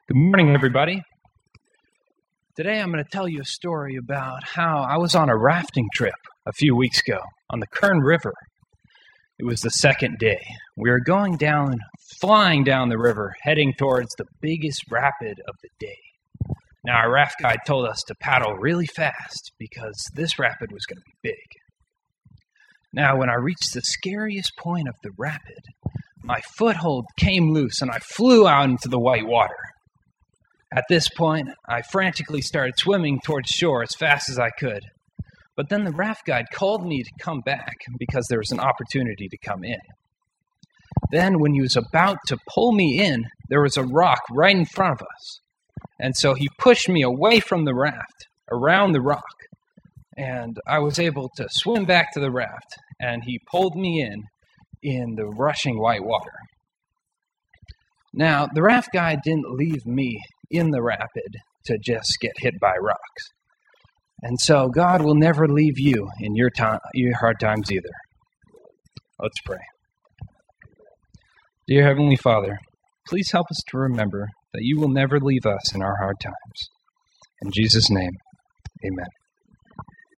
Good morning, everybody. Today I'm going to tell you a story about how I was on a rafting trip a few weeks ago on the Kern River. It was the second day. We were flying down the river, heading towards the biggest rapid of the day. Now, our raft guide told us to paddle really fast because this rapid was going to be big. Now, when I reached the scariest point of the rapid, my foothold came loose and I flew out into the white water. At this point, I frantically started swimming towards shore as fast as I could. But then the raft guide called me to come back because there was an opportunity to come in. Then, when he was about to pull me in, there was a rock right in front of us. And so he pushed me away from the raft, around the rock. And I was able to swim back to the raft, and he pulled me in the rushing white water. Now, the raft guide didn't leave me in the rapid to just get hit by rocks. And so God will never leave you in your hard times either. Let's pray. Dear Heavenly Father, please help us to remember that you will never leave us in our hard times. In Jesus' name, amen.